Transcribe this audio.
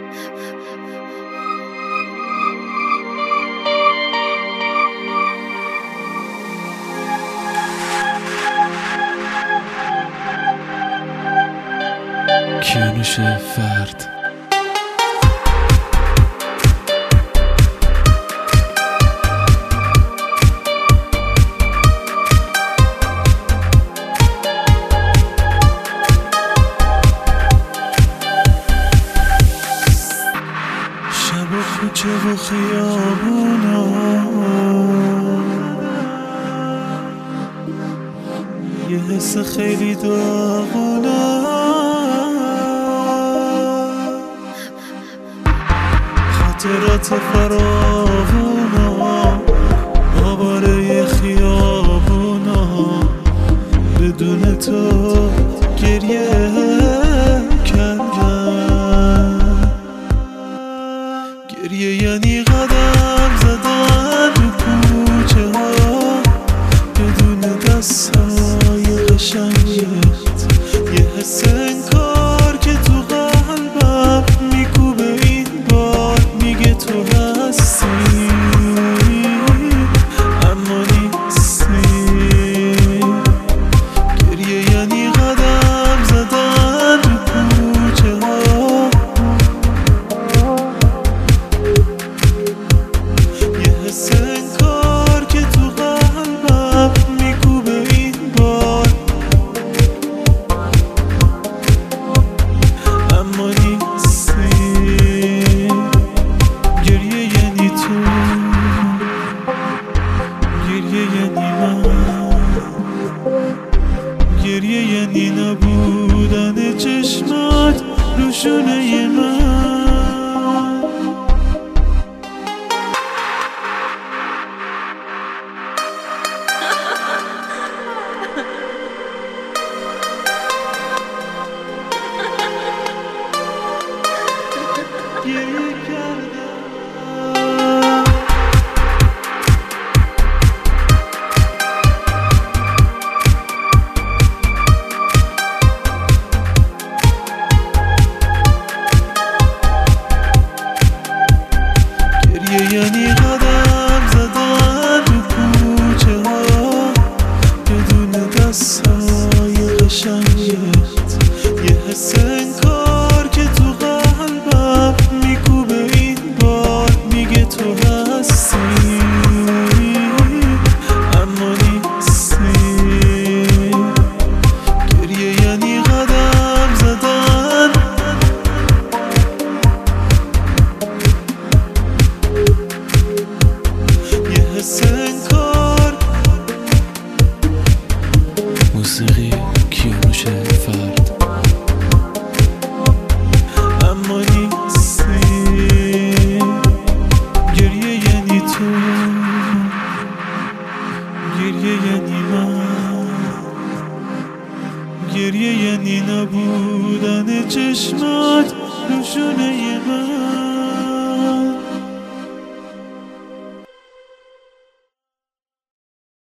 کیانوش فرد. شب و کوچه و خیابونا یه حس خیلی داغونه، خاطرات فراوونا آواره خیابونا، بدون تو گریه کردم. گریه یعنی قدم زدن تو کوچه ها بدون دستای قشنگت، یه حس انکار که تو قلبم میکوبه این بار، میگه تو هستی اما نیستی. گریه یعنی قدم زدن تو کوچه ها، یه حس انکار که تو قلبم میکوبه این بار، اما نیستی. گریه یعنی تو، گریه یعنی من، گریه یعنی نبودن چشمات روشونه من. گریه کردم یعنی قدم زدن تو کوچه ها بدون دستای قشنگت، یه حس انکار که تو قلبم میکوبه این بار، میگه تو هستی اما نیستی. گریه یعنی قدم زدن حس انکار. موسیقی کیانوش فرد. اما نیستی. گریه یعنی تو، گریه یعنی من، گریه یعنی نبودن چشمات روشونه من.